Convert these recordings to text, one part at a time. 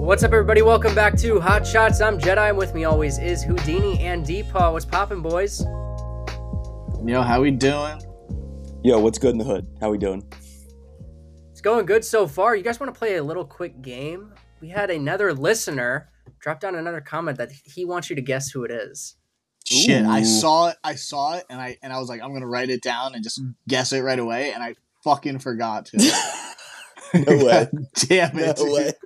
What's up, everybody? Welcome back to Hot Shots. I'm Jedi, and with me always is Houdini and Deepaw. What's poppin', boys? Yo, how we doing? Yo, what's good in the hood? How we doing? It's going good so far. You guys want to play a little quick game? We had another listener drop down another comment that he wants you to guess who it is. Shit, I Ooh. saw it, and I was like, I'm gonna write it down and just guess it right away, and I fucking forgot to. No way. Damn it. No way.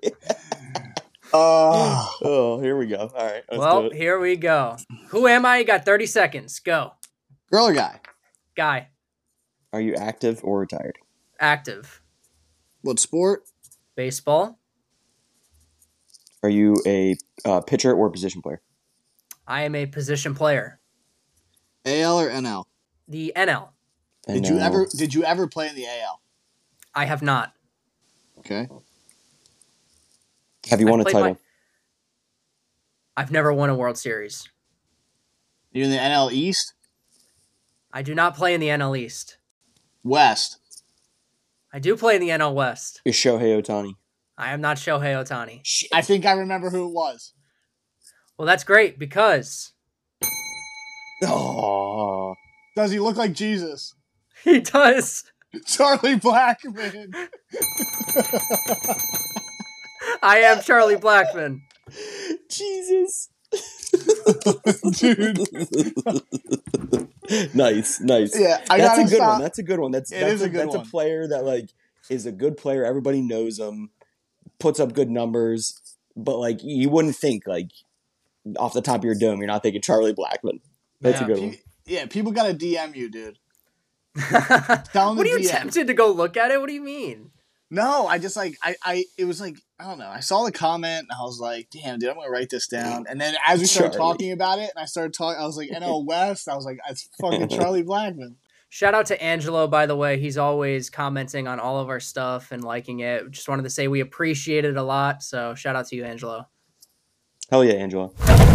Oh, Oh, here we go. All right. Let's do Well, it. here we go. Who am I? You got 30 seconds. Go. girl or guy? Guy. Are you active or retired? Active. What sport? Baseball. Are you a pitcher or position player? I am a position player. AL or NL? The NL. And Did you ever play in the AL? I have not. Okay. have you won a played title? I've never won a World Series. You in the NL East? I do not play in the NL East. West? I do play in the NL West. Is Shohei Ohtani? I am not Shohei Ohtani. Shit. I think I remember who it was. Well, that's great because Oh. Does he look like Jesus? he does. Charlie Blackmon. I am Charlie Blackmon. Jesus. Dude. Nice. Yeah, I That's gotta a good stop. one. That's a good one. That's is a good that's one. a player that like is a good player. Everybody knows him, puts up good numbers, but like you wouldn't think like off the top of your dome, you're not thinking Charlie Blackmon. That's Yeah, a good one. Yeah, people gotta DM you, dude. What Tell him are to you DM. tempted to go look at it? What do you mean? No, I just like it was like I don't know. I saw the comment and I was like, "Damn, dude, I'm gonna write this down." And then as we started Charlie. talking about it, and I started talking, I was like, "NL West." I was like, "It's fucking Charlie Blackmon." Shout out to Angelo, by the way. He's always commenting on all of our stuff and liking it. Just wanted to say we appreciate it a lot. So shout out to you, Angelo. Hell yeah, Angela.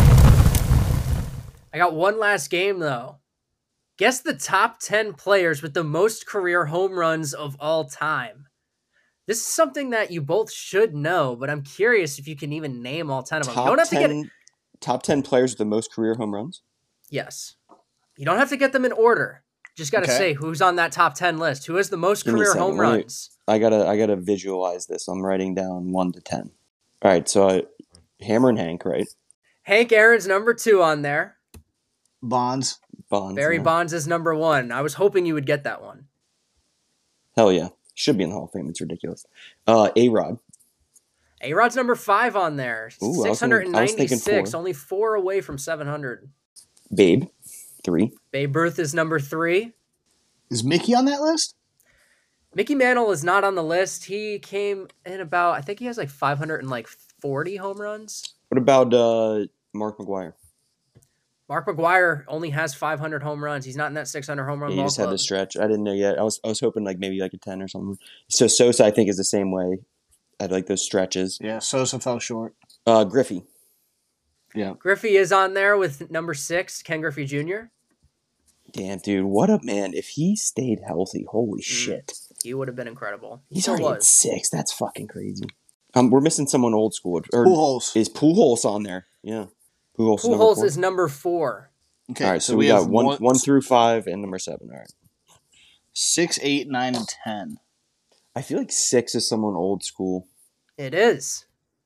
I got one last game, though. Guess the top 10 players with the most career home runs of all time. This is something that you both should know, but I'm curious if you can even name all 10 of them. You don't have to get Top 10 players with the most career home runs? Yes. You don't have to get them in order. Just got to Okay. say who's on that top 10 list. Who has the most Give me a career second. home Let me- runs? I gotta visualize this. I'm writing down 1 to 10. All right, so Hammer and Hank, right? Hank Aaron's number 2 on there. Bonds. Bonds. Barry yeah. Bonds is number 1. I was hoping you would get that one. Hell yeah. Should be in the Hall of Fame. It's ridiculous. A-Rod. A-Rod's number 5 on there. Ooh, I was thinking 696, 4. only 4 away from 700. Babe. 3. Babe Ruth is number 3. Is Mickey on that list? Mickey Mantle is not on the list. He came in about, I think he has like 540 home runs. What about Mark McGuire? Mark McGuire only has 500 home runs. He's not in that 600 home run Yeah, you ball just had club. the stretch. I didn't know yet. I was hoping like maybe like a 10 or something. So Sosa, I think, is the same way. I like those stretches. Yeah, Sosa fell short. Griffey. Yeah. Griffey is on there with number 6, Ken Griffey Jr. Damn, dude, what a man. If he stayed healthy, holy shit. He would have been incredible. He He's still already at was. 6. That's fucking crazy. We're missing someone old school. Or Pujols. is Pujols on there? Yeah. Pujols, Pujols is number 4. Okay, all right, so we got have 1 through 5 and number 7. All right. 6, 8, 9, and 10. I feel like 6 is someone old school. It is.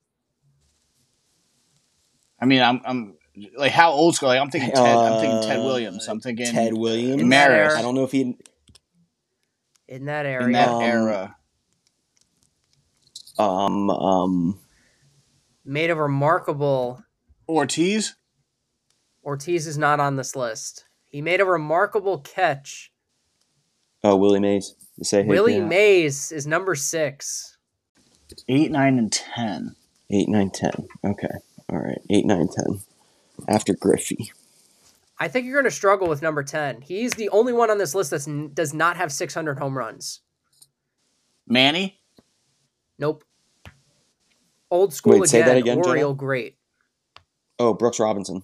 I mean, I'm like how old school? Like I'm thinking Ted. I'm thinking Ted Williams. I'm thinking Ted Williams. In that Maris. era. I don't know if he. In that area. in that Um, era. Made a remarkable... Ortiz. Ortiz is not on this list. He made a remarkable catch. Oh, Willie Mays. You say Willie yeah. Mays is number 6. 8, 9, and 10. 8, 9, 10. Okay. All right. 8, 9, 10. After Griffey. I think you're going to struggle with number 10. He's the only one on this list that does not have 600 home runs. Manny. Nope. Old school Wait, say that again, Oriole Jenna? great. Oh, Brooks Robinson.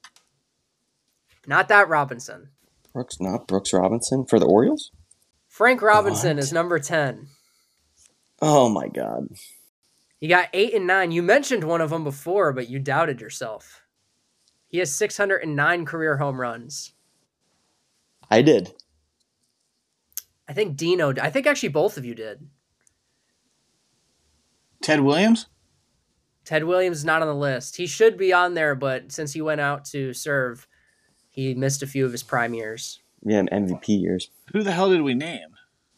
Not that Robinson. Not Brooks Robinson for the Orioles? Frank Robinson What? is number 10. Oh my God. He got 8 and 9. You mentioned one of them before, but you doubted yourself. He has 609 career home runs. I did. I think Dino. I think actually both of you did. Ted Williams? Ted Williams is not on the list. He should be on there, but since he went out to serve, he missed a few of his prime years. Yeah, MVP years. Who the hell did we name?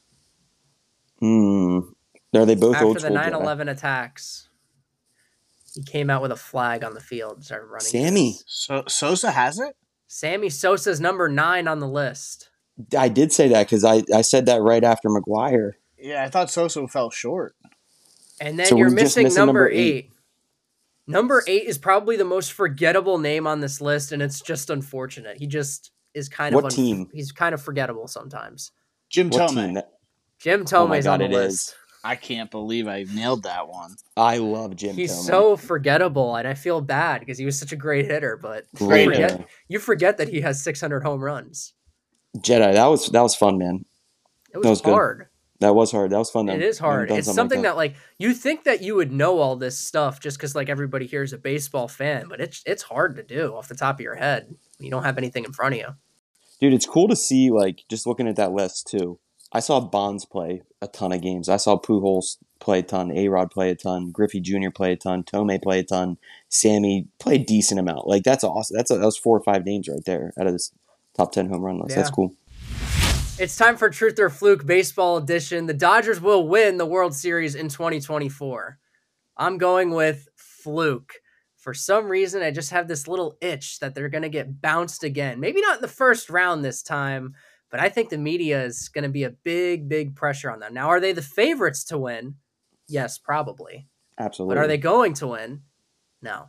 Are they both old After school? the 9/11 attacks, he came out with a flag on the field and started running. Sammy. So Sosa has it? Sammy Sosa's number 9 on the list. I did say that because I said that right after McGuire. Yeah, I thought Sosa fell short. And then So you're we're just missing missing number number 8. Number 8 is probably the most forgettable name on this list, and it's just unfortunate. He just is kind of What team? He's kind of forgettable sometimes. Jim What Tomei. team? That, Jim Oh my Tomei's on God, the it list. is. I can't believe I nailed that one. I love Jim He's Tomei. so forgettable, and I feel bad because he was such a great hitter. But Great hitter. you forget that he has 600 home runs. Jedi. That was fun, man. It That was good. hard. That was hard. That was fun. It is hard. It's something that like you think that you would know all this stuff just because like everybody here is a baseball fan, but it's hard to do off the top of your head. You don't have anything in front of you. Dude, it's cool to see, like, just looking at that list, too. I saw Bonds play a ton of games. I saw Pujols play a ton, A-Rod play a ton, Griffey Jr. play a ton, Tomei play a ton, Sammy play a decent amount. Like, that's awesome. That was 4 or 5 names right there out of this top 10 home run list. Yeah. That's cool. It's time for Truth or Fluke Baseball Edition. The Dodgers will win the World Series in 2024. I'm going with fluke. For some reason, I just have this little itch that they're going to get bounced again. Maybe not in the first round this time, but I think the media is going to be a big, big pressure on them. Now, are they the favorites to win? Yes, probably. Absolutely. But are they going to win? No.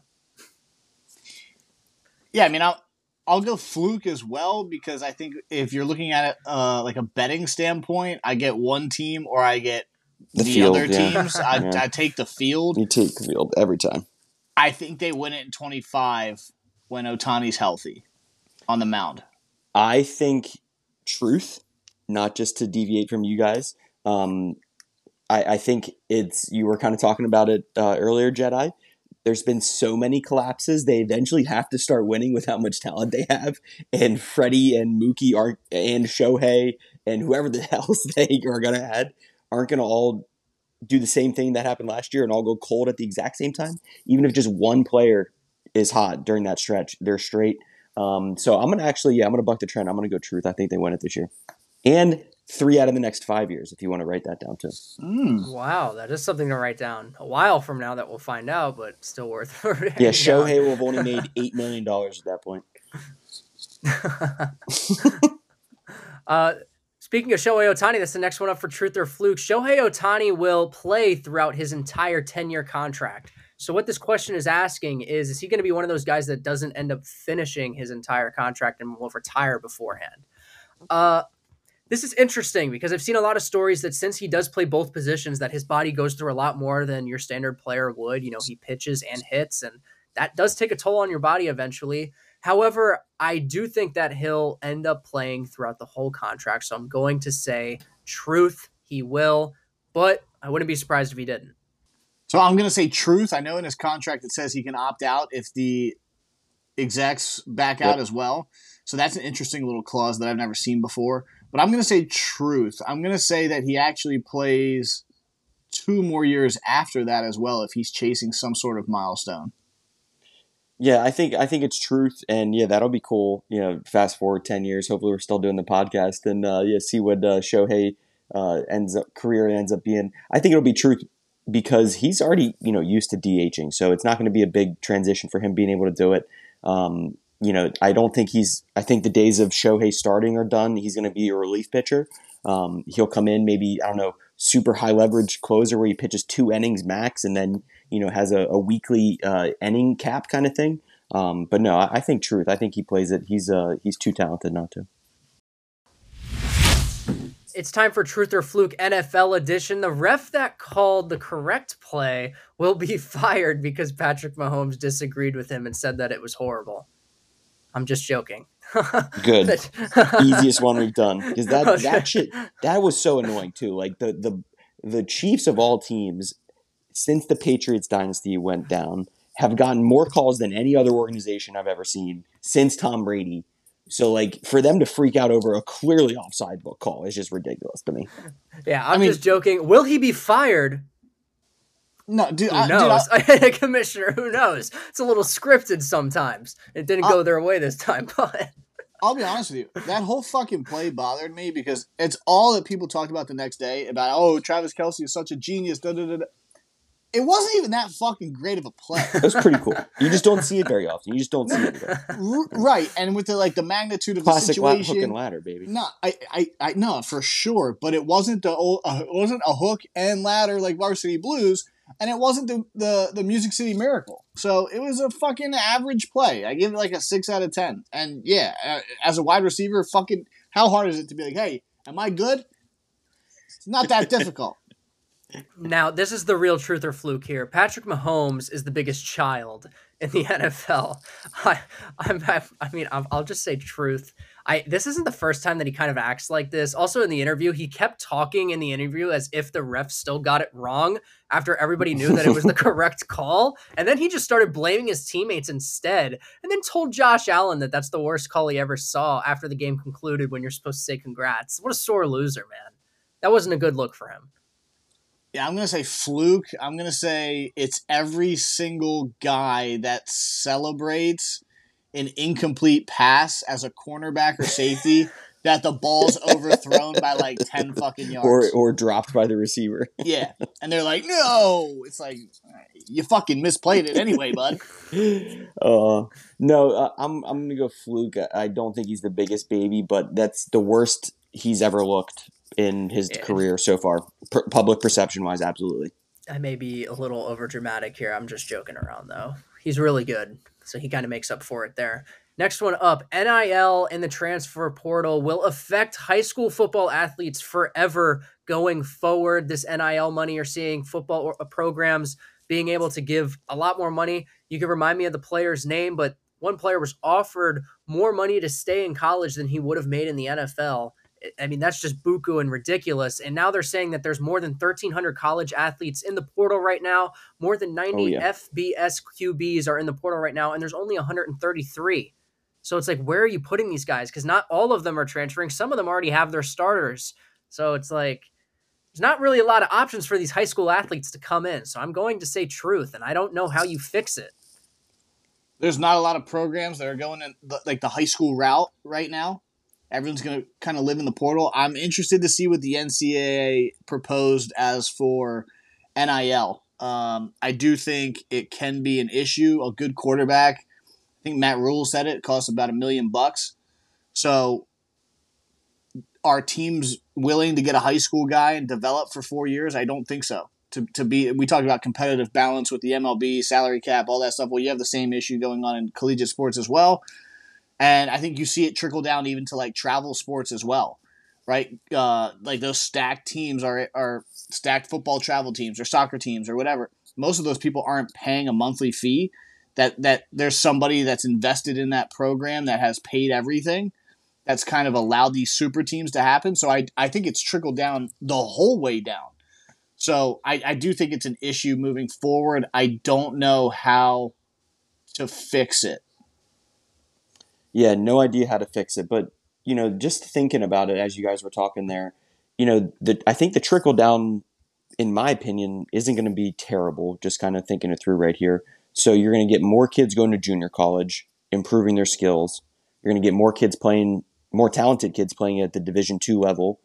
Yeah, I mean, I'll go fluke as well because I think if you're looking at it like a betting standpoint, I get one team or I get the field, other yeah. teams. I take the field. You take the field every time. I think they win it in 25 when Ohtani's healthy on the mound. I think truth, not just to deviate from you guys. I think you were kind of talking about it earlier, Jedi. There's been so many collapses. They eventually have to start winning with how much talent they have. And Freddie and Mookie and Shohei and whoever the else they are going to add aren't going to all do the same thing that happened last year and all go cold at the exact same time. Even if just one player is hot during that stretch, they're straight. So I'm going to buck the trend. I'm going to go truth. I think they win it this year. And 3 out of the next 5 years, if you want to write that down too. Wow, that is something to write down. A while from now that we'll find out, but still worth it. Yeah, Shohei will have only made $8 million at that point. Speaking of Shohei Ohtani, that's the next one up for Truth or Fluke. Shohei Ohtani will play throughout his entire 10-year contract. So what this question is asking is he going to be one of those guys that doesn't end up finishing his entire contract and will retire beforehand? This is interesting because I've seen a lot of stories that since he does play both positions, that his body goes through a lot more than your standard player would. You know, he pitches and hits, and that does take a toll on your body eventually. However, I do think that he'll end up playing throughout the whole contract. So I'm going to say truth, he will, but I wouldn't be surprised if he didn't. So I'm going to say truth. I know in his contract it says he can opt out if the execs back out as well. So that's an interesting little clause that I've never seen before. But I'm going to say truth. I'm going to say that he actually plays 2 more years after that as well if he's chasing some sort of milestone. Yeah, I think it's truth, and yeah, that'll be cool. You know, fast forward 10 years, hopefully we're still doing the podcast, and see what Shohei career ends up being. I think it'll be truth because he's already used to DHing, so it's not going to be a big transition for him being able to do it. I don't think I think the days of Shohei starting are done. He's going to be a relief pitcher. He'll come in maybe, I don't know, super high leverage closer where he pitches 2 innings max and then, has a weekly inning cap kind of thing. But no, I think truth. I think he plays it. He's too talented not to. It's time for Truth or Fluke NFL edition. The ref that called the correct play will be fired because Patrick Mahomes disagreed with him and said that it was horrible. I'm just joking. Good. Easiest one we've done. Because that was so annoying too. Like the Chiefs of all teams since the Patriots dynasty went down, have gotten more calls than any other organization I've ever seen since Tom Brady. So, like, for them to freak out over a clearly offside book call is just ridiculous to me. Yeah, I mean, just joking. Will he be fired? No, dude. Who knows? Commissioner, who knows? It's a little scripted sometimes. It didn't go their way this time, but I'll be honest with you. That whole fucking play bothered me because it's all that people talked about the next day about, oh, Travis Kelce is such a genius. Da, da, da, da. It wasn't even that fucking great of a play. It was pretty cool. You just don't see it very often. You just don't see it. Right, and with the magnitude of classic the situation, hook and ladder, baby. No, I no for sure, but it wasn't it wasn't a hook and ladder like Varsity Blues, and it wasn't the Music City Miracle. So it was a fucking average play. I give it like a 6 out of 10. And yeah, as a wide receiver, fucking how hard is it to be like, hey, am I good? It's not that difficult. Now, this is the real truth or fluke here. Patrick Mahomes is the biggest child in the NFL. I'll just say truth. This isn't the first time that he kind of acts like this. Also in the interview, he kept talking in the interview as if the ref still got it wrong after everybody knew that it was the correct call. And then he just started blaming his teammates instead, and then told Josh Allen that that's the worst call he ever saw after the game concluded when you're supposed to say congrats. What a sore loser, man. That wasn't a good look for him. Yeah, I'm going to say fluke. I'm going to say it's every single guy that celebrates an incomplete pass as a cornerback or safety that the ball's overthrown by like 10 fucking yards. Or dropped by the receiver. Yeah. And they're like, no. It's like, you fucking misplayed it anyway, bud. No, I'm going to go fluke. I don't think he's the biggest baby, but that's the worst he's ever looked in his career so far, public perception-wise, absolutely. I may be a little overdramatic here. I'm just joking around, though. He's really good, so he kind of makes up for it there. Next one up, NIL and the transfer portal will affect high school football athletes forever going forward. This NIL money, you're seeing football programs being able to give a lot more money. You can remind me of the player's name, but one player was offered more money to stay in college than he would have made in the NFL. I mean, that's just buku and ridiculous. And now they're saying that there's more than 1,300 college athletes in the portal right now. More than 90 FBS QBs are in the portal right now, and there's only 133. So it's like, where are you putting these guys? Because not all of them are transferring. Some of them already have their starters. So it's like, there's not really a lot of options for these high school athletes to come in. So I'm going to say truth, and I don't know how you fix it. There's not a lot of programs that are going in the high school route right now. Everyone's going to kind of live in the portal. I'm interested to see what the NCAA proposed as for NIL. I do think it can be an issue. A good quarterback, I think Matt Rule said it costs about $1 million. So are teams willing to get a high school guy and develop for 4 years? I don't think so. We talked about competitive balance with the MLB, salary cap, all that stuff. Well, you have the same issue going on in collegiate sports as well. And I think you see it trickle down even to like travel sports as well, right? Like those stacked teams are stacked football travel teams or soccer teams or whatever. Most of those people aren't paying a monthly fee. That there's somebody that's invested in that program that has paid everything. That's kind of allowed these super teams to happen. So I think it's trickled down the whole way down. So I do think it's an issue moving forward. I don't know how to fix it. Yeah, no idea how to fix it. But, just thinking about it as you guys were talking there, I think the trickle down, in my opinion, isn't going to be terrible, just kind of thinking it through right here. So you're going to get more kids going to junior college, improving their skills. You're going to get more talented kids playing at the Division II level,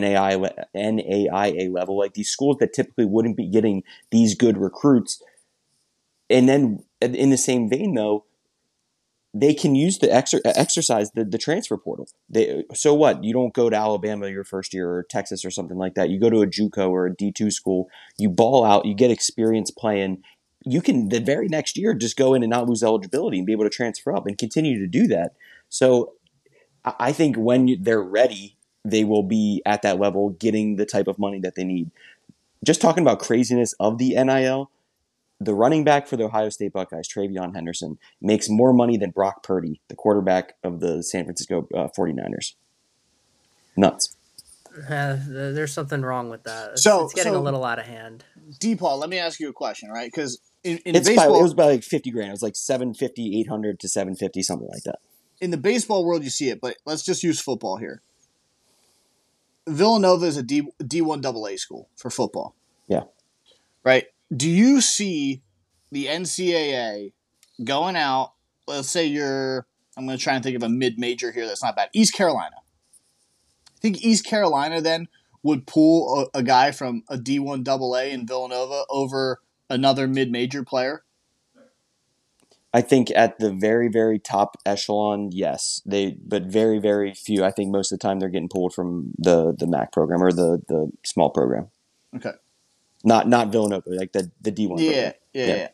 NAIA level, like these schools that typically wouldn't be getting these good recruits. And then in the same vein, though, they can use the exercise the transfer portal. So what? You don't go to Alabama your first year or Texas or something like that. You go to a JUCO or a D2 school. You ball out. You get experience playing. You can the very next year just go in and not lose eligibility and be able to transfer up and continue to do that. So I think when they're ready, they will be at that level getting the type of money that they need. Just talking about craziness of the NIL, the running back for the Ohio State Buckeyes, Travion Henderson, makes more money than Brock Purdy, the quarterback of the San Francisco 49ers. Nuts. There's something wrong with that. It's So getting a little out of hand. DePaul, let me ask you a question, right? Because in It baseball, was about like 50 grand. It was like 750, 800 to 750, something like that. in the baseball world, you see it, but let's just use football here. Villanova is a D1 AA school for football. Yeah. Right? Do you see the NCAA going out, let's say I'm going to try and think of a mid-major here that's not bad, East Carolina. I think East Carolina then would pull a guy from a D1 AA in Villanova over another mid-major player. I think at the very, very top echelon, yes. But very, very few. I think most of the time they're getting pulled from the MAC program or the small program. Okay. Not Villanova, like the D1 program. Yeah.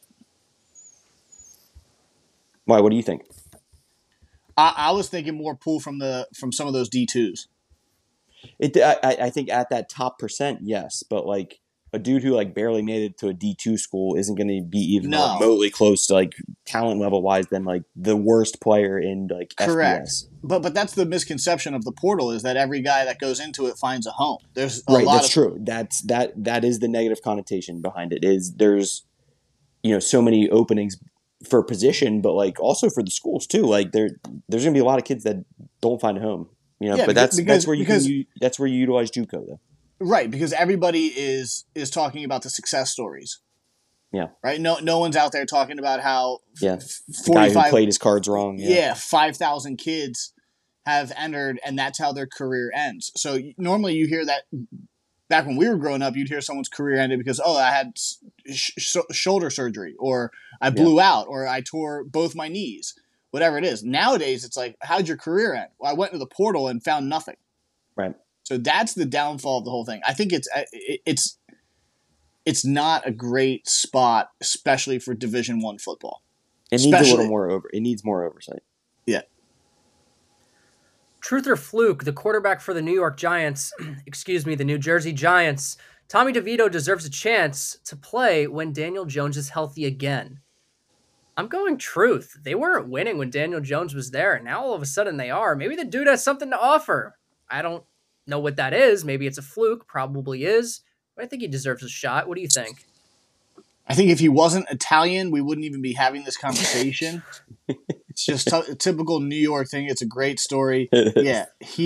Why? What do you think? I was thinking more pull from some of those D2s. I think at that top percent, yes. But like a dude who like barely made it to a D2 school isn't going to be even remotely close to like talent level wise than like the worst player in like Correct. FBS. But that's the misconception of the portal, is that every guy that goes into it finds a home. There's a right. lot That's true. That is the negative connotation behind it. Is there's so many openings for position, but like also for the schools too. Like there's going to be a lot of kids that don't find a home. But that's where that's where you utilize JUCO though. Right, because everybody is talking about the success stories. Yeah. Right. No one's out there talking about how the guy who played his cards wrong. Yeah, 5,000 kids have entered, and that's how their career ends. So normally you hear that back when we were growing up, you'd hear someone's career ended because I had shoulder surgery, or I blew out, or I tore both my knees, whatever it is. Nowadays, it's like, how'd your career end? Well, I went to the portal and found nothing. Right. So that's the downfall of the whole thing. I think it's not a great spot, especially for Division I football. It needs a little more It needs more oversight. Yeah. Truth or fluke, the quarterback for the New York Giants, the New Jersey Giants, Tommy DeVito deserves a chance to play when Daniel Jones is healthy again. I'm going truth. They weren't winning when Daniel Jones was there, and now all of a sudden they are. Maybe the dude has something to offer. I don't know what that is. Maybe it's a fluke. Probably is. But I think he deserves a shot. What do you think? I think if he wasn't Italian, we wouldn't even be having this conversation. It's just a typical New York thing. It's a great story. Yeah,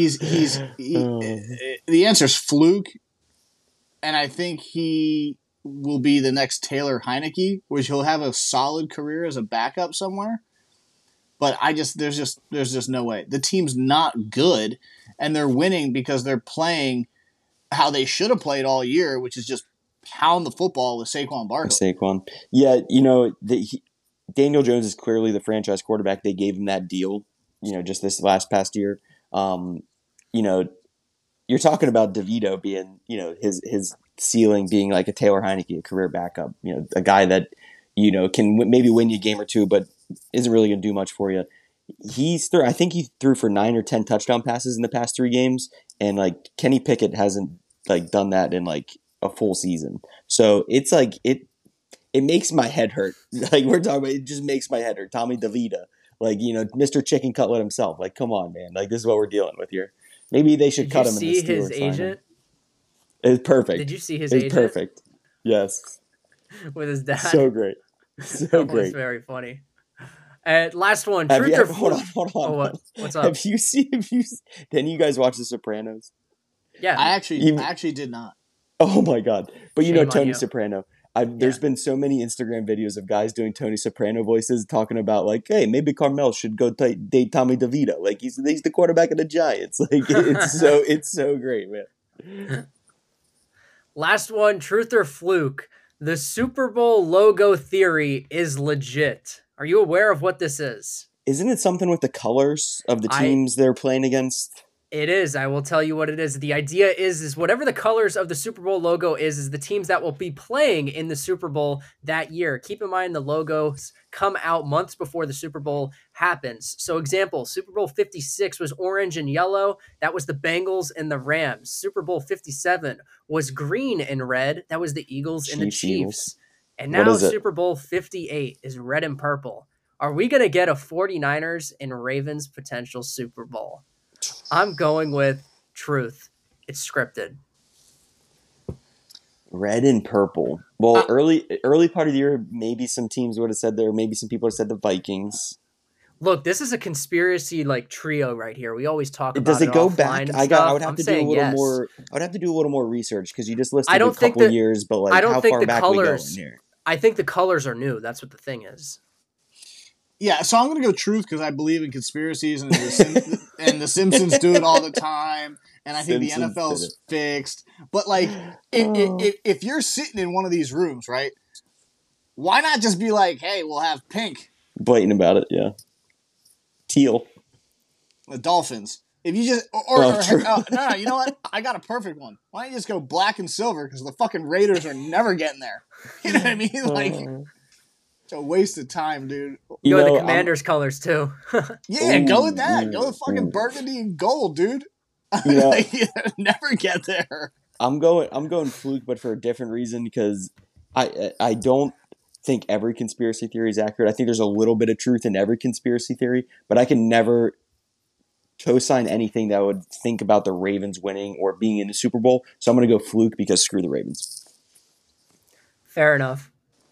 the answer is fluke, and I think he will be the next Taylor Heineke, which he'll have a solid career as a backup somewhere. But there's just no way. The team's not good, and they're winning because they're playing how they should have played all year, which is just pound the football with Saquon Barkley. Yeah, Daniel Jones is clearly the franchise quarterback. They gave him that deal, just this past year. You're talking about DeVito being, his ceiling being like a Taylor Heineke, a career backup, a guy that, can maybe win you a game or two, but isn't really going to do much for you. I think he threw for 9 or 10 touchdown passes in the past 3 games. And like Kenny Pickett hasn't like done that in like a full season. So it's like, it makes my head hurt. Like we're talking about, it just makes my head hurt. Tommy DeVito, like, Mr. Chicken Cutlet himself. Like, come on, man. Like, this is what we're dealing with here. Maybe they should cut him. Did you see his agent? It's perfect. Did you see his agent? It's perfect. Yes. With his dad. So great. So great. It's very funny. Last one. Hold on. What's up? Have you seen? Then you guys watch The Sopranos? Yeah. I actually did not. Oh my god! But Tony Soprano. There's been so many Instagram videos of guys doing Tony Soprano voices talking about like, hey, maybe Carmel should go date Tommy DeVito. Like he's the quarterback of the Giants. Like it's so great, man. Last one, truth or fluke? The Super Bowl logo theory is legit. Are you aware of what this is? Isn't it something with the colors of the teams they're playing against? It is. I will tell you what it is. The idea is whatever the colors of the Super Bowl logo is the teams that will be playing in the Super Bowl that year. Keep in mind the logos come out months before the Super Bowl happens. So example, Super Bowl 56 was orange and yellow. That was the Bengals and the Rams. Super Bowl 57 was green and red. That was the Eagles and the Chiefs. And now Super Bowl 58 is red and purple. Are we going to get a 49ers and Ravens potential Super Bowl? I'm going with truth. It's scripted. Red and purple. Well, Uh, early part of the year, maybe some teams would have said there. Maybe some people would have said the Vikings. Look, this is a conspiracy like trio right here. We always talk about Does it it go offline back? and I stuff. would have I'm to do a saying little yes. more. I would have to do a little more research because you just listed I a don't think couple that- years, but like I don't how think far the back we colors- going here? I think the colors are new. That's what the thing is. Yeah, so I'm gonna go truth because I believe in conspiracies and and the Simpsons do it all the time, and I think the Simpsons did NFL's it. fixed. But like, if you're sitting in one of these rooms, right? Why not just be like, hey, we'll have pink, Blatant about it, yeah. Teal. the Dolphins. If you just True. no, you know what? I got a perfect one. Why don't you just go black and silver because the fucking Raiders are never getting there. You know what I mean? Like, it's a waste of time, dude. You go with the I'm- Commanders colors too. Yeah, go with that. Ooh, Go with fucking ooh. burgundy and gold, dude. You know- Like, you never get there. I'm going fluke, but for a different reason because I don't think every conspiracy theory is accurate. I think there's a little bit of truth in every conspiracy theory, but I can never co-sign anything that would think about the Ravens winning or being in the Super Bowl. So I'm going to go fluke because screw the Ravens. Fair enough.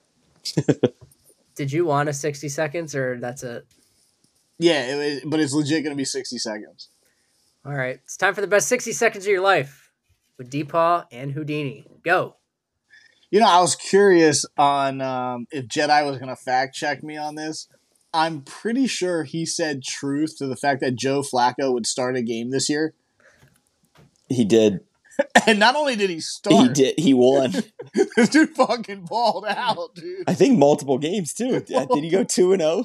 Did you want a 60 seconds or that's it? Yeah, but it's legit going to be 60 seconds. All right. It's time for the best 60 seconds of your life with Deepaw and Houdini. Go. You know, I was curious on if Jedi was going to fact check me on this. I'm pretty sure he said truth to the fact that Joe Flacco would start a game this year. He did. And not only did he start, He did. He won. this dude fucking balled out, dude. I think multiple games too. Did he go 2-0?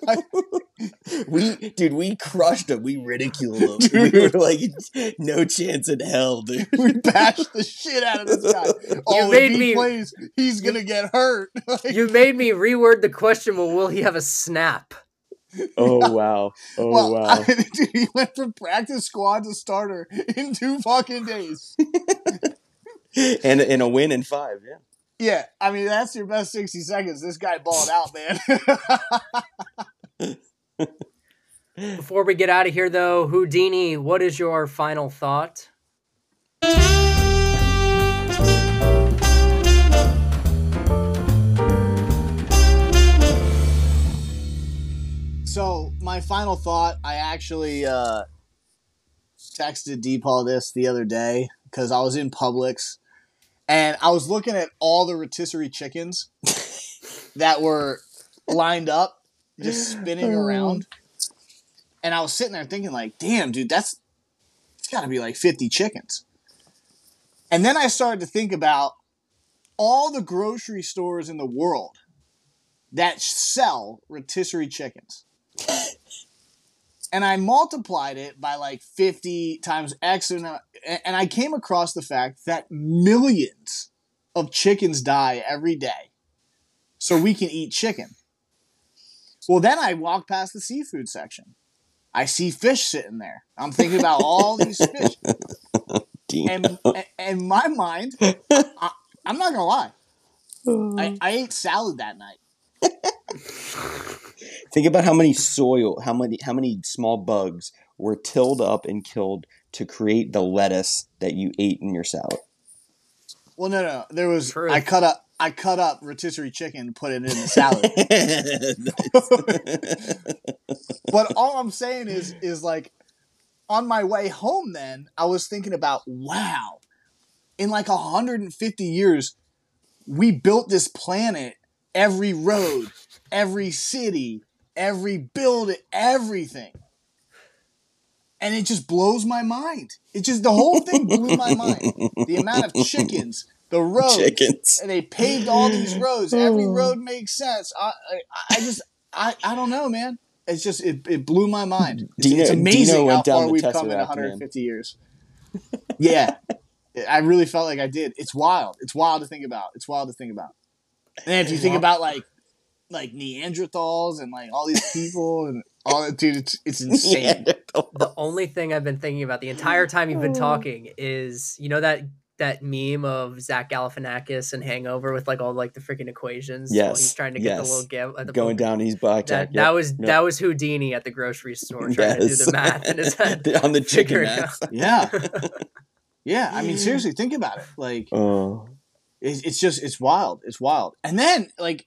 We crushed him. We ridiculed him. Dude. We were like, no chance in hell, dude. We bashed the shit out of this guy. Oh, made if he me- plays, he's going to get hurt. Like, You made me reword the question, well, will he have a snap? Oh wow. Oh well, wow. dude, he went from practice squad to starter in 2 fucking days. And a win in 5. Yeah. Yeah, I mean, that's your best 60 seconds. This guy balled out, man. Before we get out of here, though, Houdini, what is your final thought? So, my final thought, I actually texted DePaul this the other day because I was in Publix and I was looking at all the rotisserie chickens that were lined up, just spinning around. And I was sitting there thinking like, damn, dude, it's got to be like 50 chickens. And then I started to think about all the grocery stores in the world that sell rotisserie chickens. And I multiplied it by like 50 times X, and I came across the fact that millions of chickens die every day so we can eat chicken. Well, then I walk past the seafood section. I see fish sitting there. I'm thinking about all these fish. And in my mind, I'm not going to lie. I ate salad that night. Think about how many small bugs were tilled up and killed to create the lettuce that you ate in your salad. Well, no. There was True. I cut up rotisserie chicken and put it in the salad. But all I'm saying is like on my way home then, I was thinking about, wow, in like 150 years, we built this planet, every road, every city, every building, everything. And it just blows my mind. The whole thing blew my mind. The amount of chickens, the roads. Chickens. And they paved all these roads. Every road makes sense. I don't know, man. It's just, it blew my mind. It's amazing Dino how went down far the we've come in Tesseract, 150 years. Yeah. I really felt like I did. It's wild. It's wild to think about. And if you think about like Neanderthals and like all these people and all that, dude, it's insane. The only thing I've been thinking about the entire time you've been talking is, you know, that meme of Zach Galifianakis and Hangover with like all like the freaking equations. Yes, while he's trying to get the yes. little give at the Going down his blackjack. That was Houdini at the grocery store trying to do the math in his head on the chicken figuring math. out. Yeah. Yeah. I mean, seriously, think about it. Like, Oh, It's wild. It's wild. And then like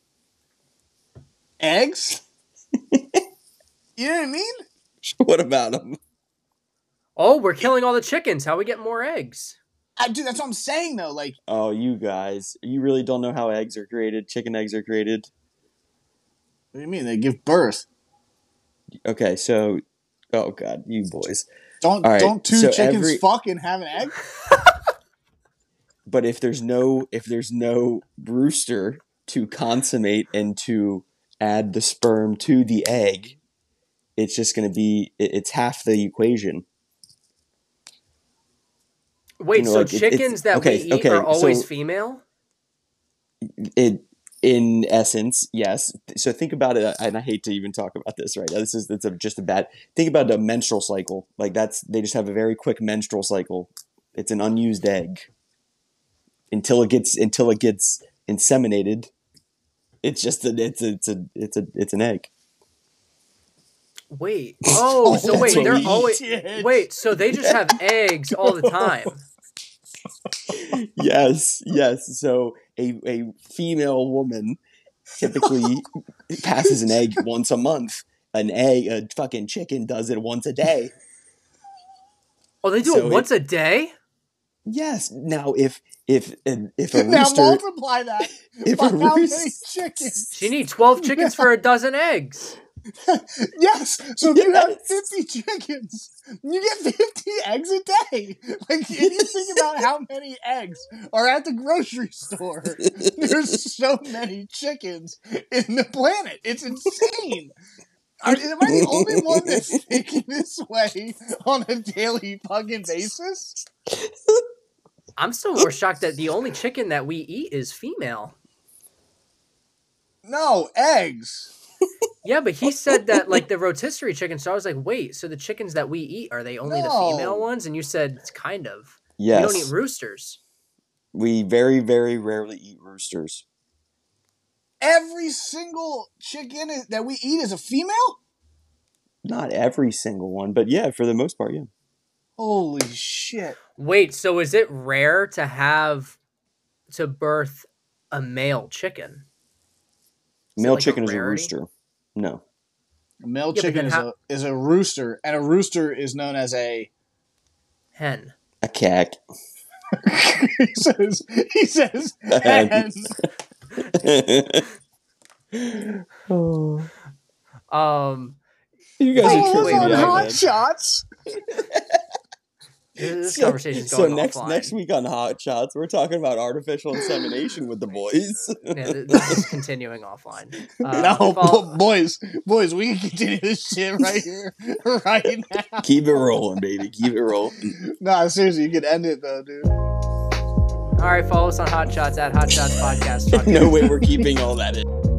eggs. You know what I mean? What about them? Oh, we're killing all the chickens. How we get more eggs? Dude, that's what I'm saying though. Like, Oh, you guys, you really don't know how eggs are created. Chicken eggs are created. what do you mean? They give birth. Okay, so, oh god, you boys. Don't All right, don't two so chickens fuck and have an egg? But if there's no rooster to consummate and to add the sperm to the egg, it's just going to be it's half the equation. Wait, so like, chickens that we eat are always female? In essence, yes. So think about it, and I hate to even talk about this right now. Just a bad. Think about the menstrual cycle. Like they just have a very quick menstrual cycle. It's an unused egg. Until it gets inseminated, it's just it's an egg. Wait. Oh, so wait, they're Holy always shit. wait. So they just have eggs all the time. Yes. So a female woman typically passes an egg once a month. A fucking chicken does it once a day. Oh, they do it once a day? Yes. Now, if a Now rooster, multiply that if by a how many rooster, chickens. She needs 12 chickens for a dozen eggs. Yes. So if you have Yes. 50 chickens, you get 50 eggs a day. Like, if you think about how many eggs are at the grocery store, there's so many chickens in the planet. It's insane. Am I the only one that's thinking this way on a daily fucking basis? I'm still more shocked that the only chicken that we eat is female. No, eggs. Yeah, but he said that like the rotisserie chicken. So I was like, wait, so the chickens that we eat, are they only the No. female ones? And you said it's kind of. yes, We don't eat roosters. we very, very rarely eat roosters. Every single chicken that we eat is a female? Not every single one, but yeah, for the most part, yeah. Holy shit. Wait, so is it rare to birth a male chicken? Is it Male like chicken is a rarity? rooster. No. A male Yeah, but chicken then is a rooster, and a rooster is known as a. Hen. A cat. he says hen. Oh. You guys Wait, are tripping wait, me on wait, out, Hot man. Shots. This So- conversation's So going next offline. week on Hot Shots, we're talking about artificial insemination with the boys. Yeah, this is continuing offline. No, follow- boys, we can continue this shit right here, right now. Keep it rolling, baby. Keep it rolling. Nah, seriously, you can end it though, dude. All right, follow us on Hot Shots at Hot Shots Podcast. Talk to No you way we're keeping all that in.